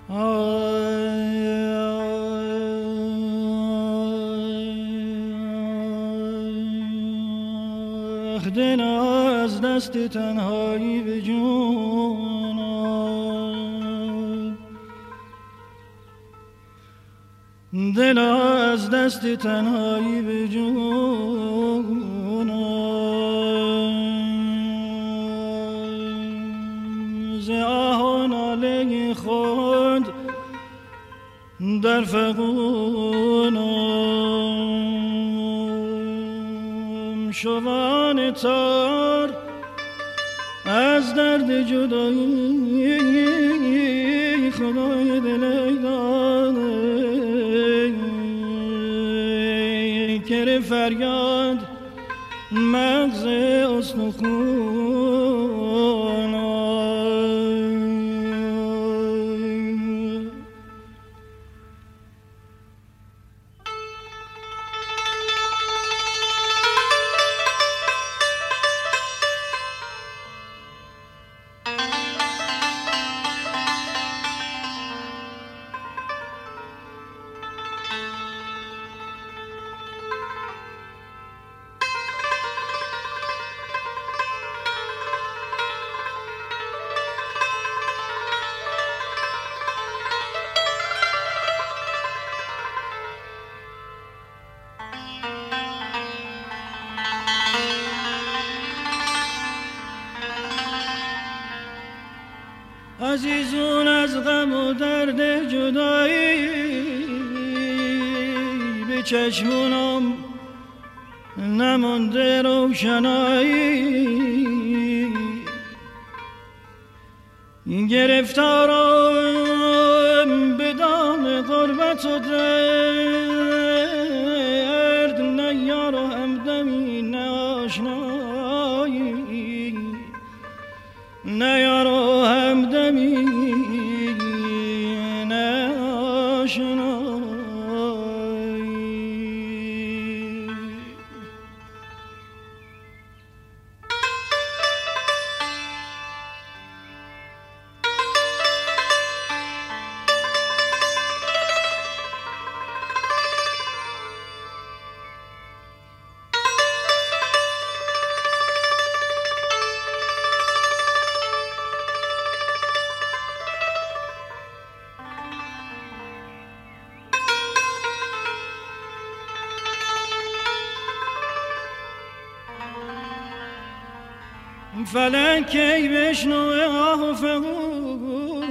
دل از دست تنهایی به جون آمد، دل از دست تنهایی به جون آمد، ز آه و ناله خود در فغانم شوان تار از درد جدایی خدای دل داده کر فریاد مغز استخونم. عزیزون از غم و درد جدایی به چشمونم نمونده روشنایی، گرفتارم به دام غربت و درد، نه یار و همدمی نه آشنایی، نه یار و همدمی نه آشنایی. فلک ای بشنو آه و فغانم،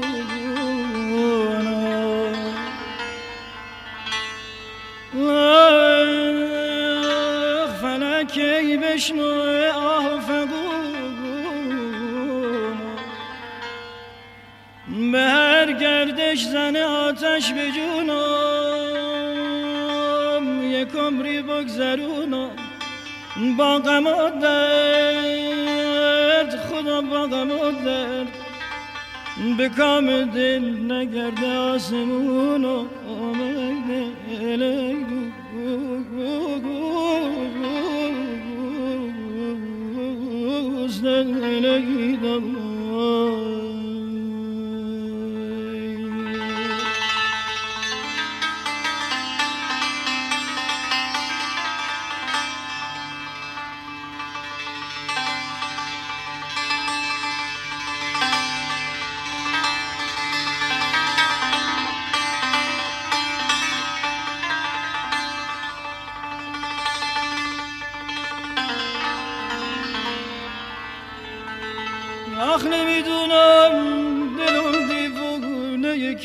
فلک ای بشنو آه و فغانم، به هر گردش زن آتش به جونم، یک عمری بگذرونم با غم و درد، خدا با غم و درد به کام دل نگرده آسمون و آمده آخ نمیدونم دلم دیوونه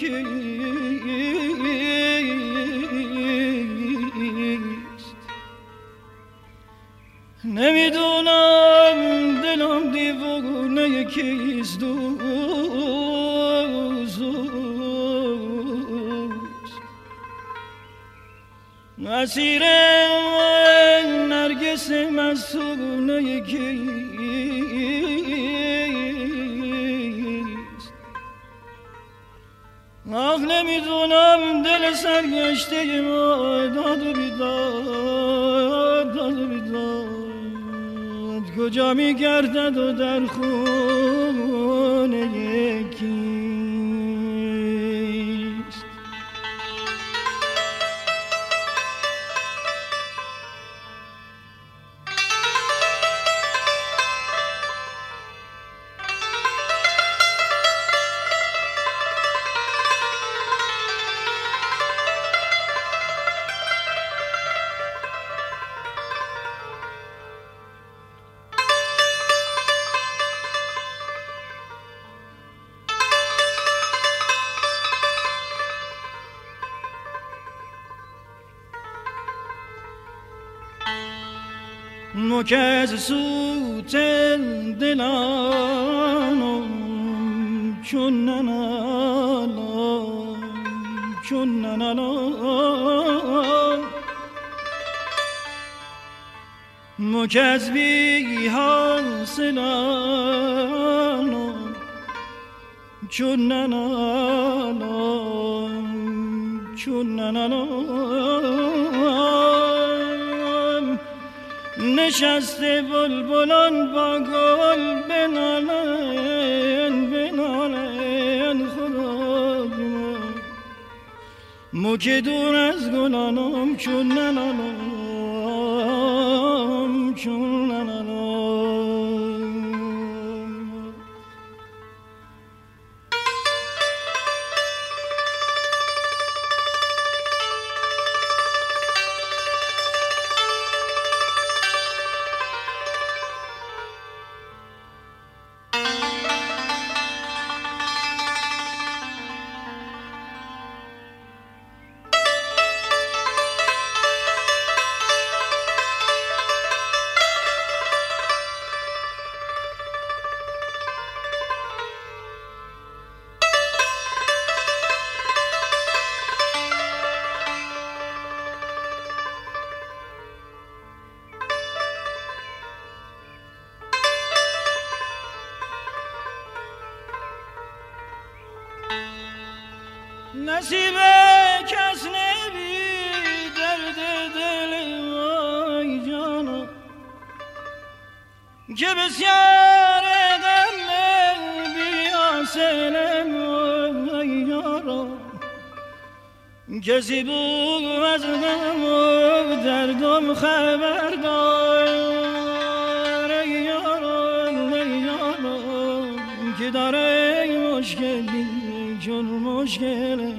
کیست، نمیدونم دلم دیوونه کیست، دوست اسیر نرگس مستونه کیست، آخ نمیدونم دل سرگشته ما داد و بیداد، داد و بیداد کجا میگردد و در خونه یکی. مکز سوت دلانم چون ننالام چون ننالام مکز بی حاصلانم چون ننالام چون ننالام نشسته بلبلان با گل بنالن بنالن خدا مو که دور از گلانم چون ننالام چون ننالام نصیب کس نبی درد دل وای جانا که بسیار غم بی حاصلم وای یارا کسی بود از غم و دردم خبردار ای یارا که داره مشکلی چون مشکل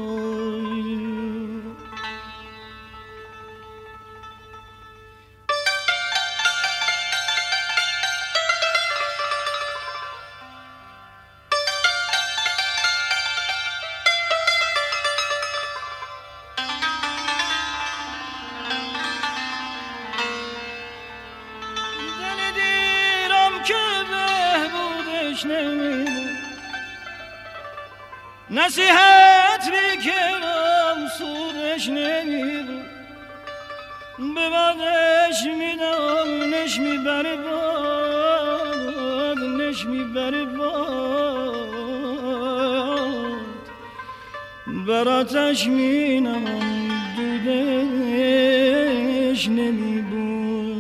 دل دیرم که بهبودش نمیده نصیحت بیکنم سودش نمیده به بادش میدم نش میبره باد نش میبره باد براتش مینم دودش نمیبویده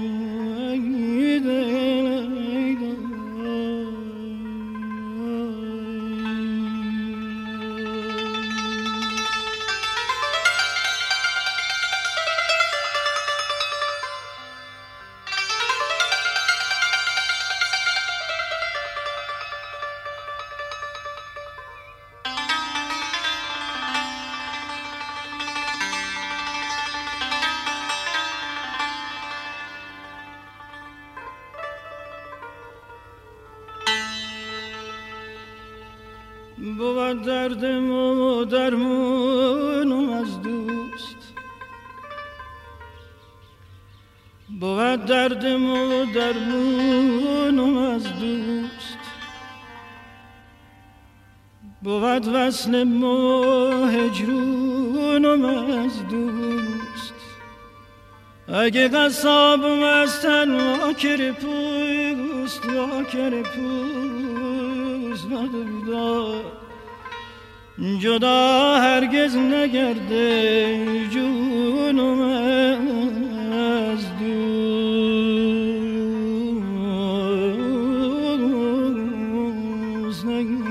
بود دردم و درمونم از دوست بود دردم و درمونم از دوست بود وصلم و هجرونم از دوست اگه قصابم از تن واکر پوست ندیدار جدا هرگز نگرده جونم از دوست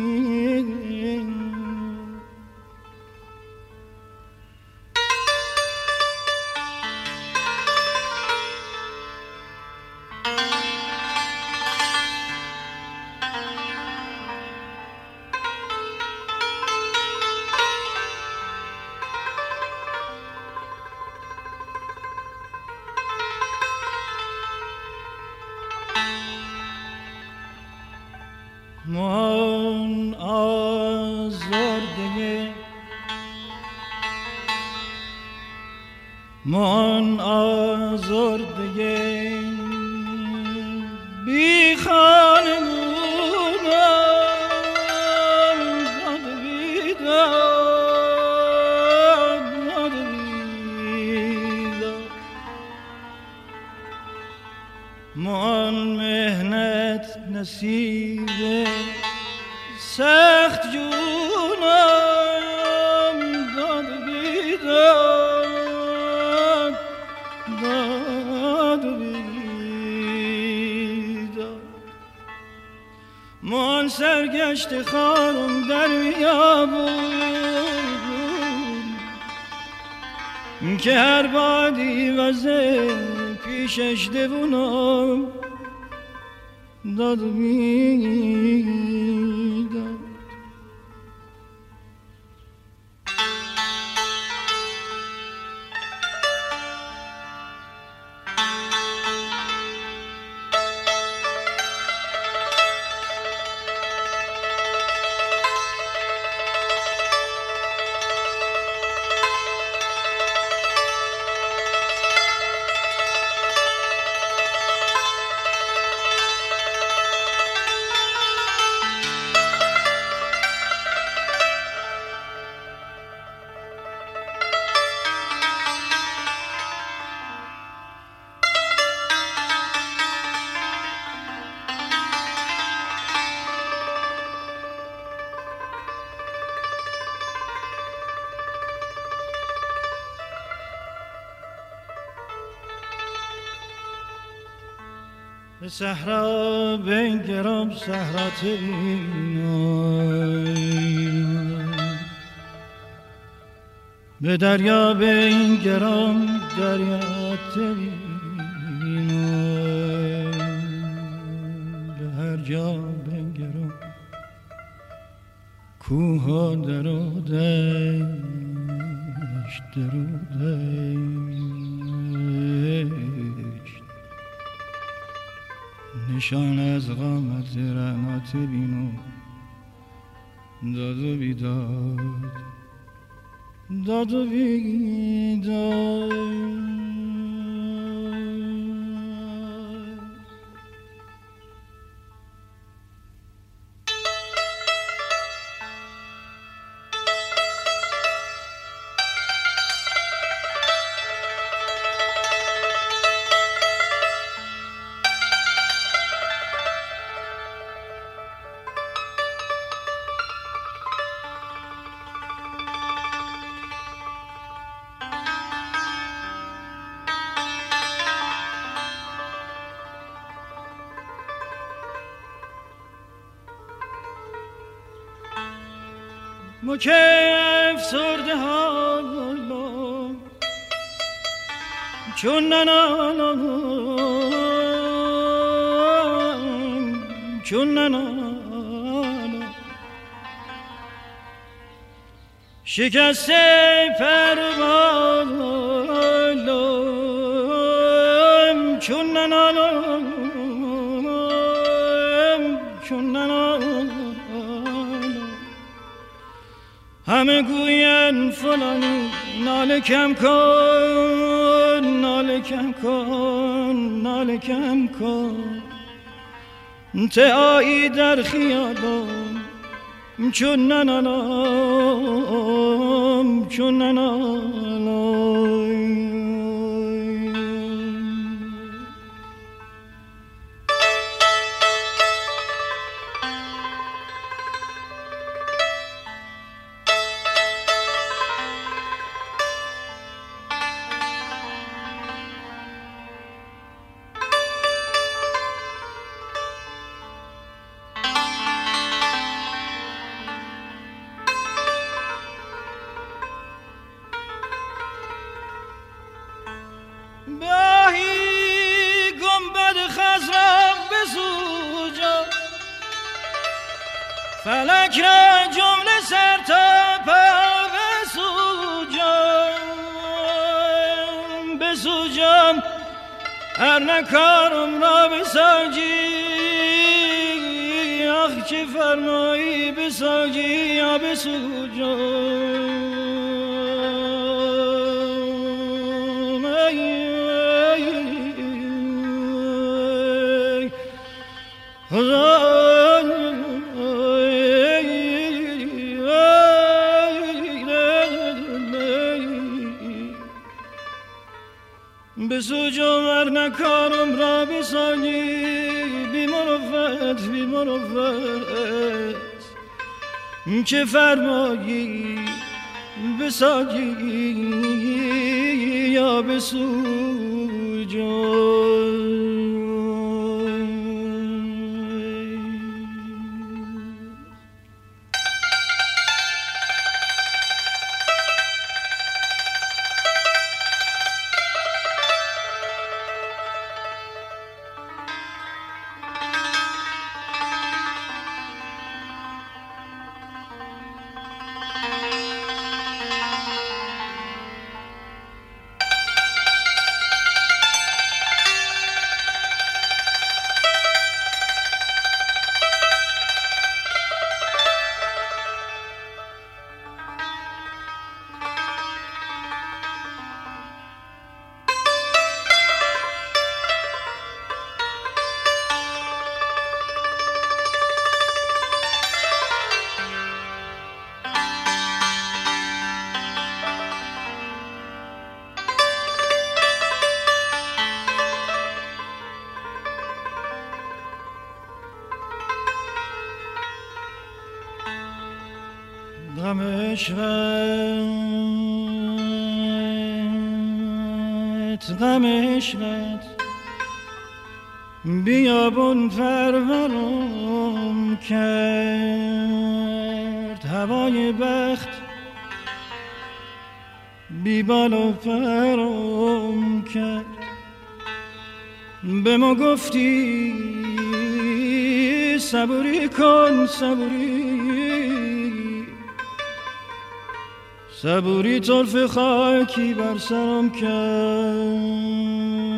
من آزرده من آزرده بی خانه بودم داد بیداد داد بیداد من مهنت نصیبه سخت جونم داد بیداد داد بیداد من سرگشت خارم در بیابون که هر بادی وزه پیشش دوونم داد بیداد به صحرا بنگرم صحرا تبینم به دریا بنگرم دریا تبینم به هر جا بنگرم کوه در و دشت در و دشت نشان از قامت رعنات بینو داد و بیداد داد و بیداد مکف سرده حالا چون ننالم چون ننالم شکسته پروالم چون ننالم چون ننالم همه گوین فلانی ناله کم کن ناله کم کن ناله کم کن تعایی در خیالم چون ننالم چون ننالم فلک را جمله سر تا پا بسوجم هر نکارم را بساجی آخ چه فرمایی بساجی یا بسوجم به سوج آور نکارم را بسانی بی مروت که فرمایی بساگی یا بسوج غم عشقت بیابون پرورم کرد هوای بخت بی بال و پرم کرد به ما گفتی صبوری کن صبوری طرف خاکی بر سرم کرد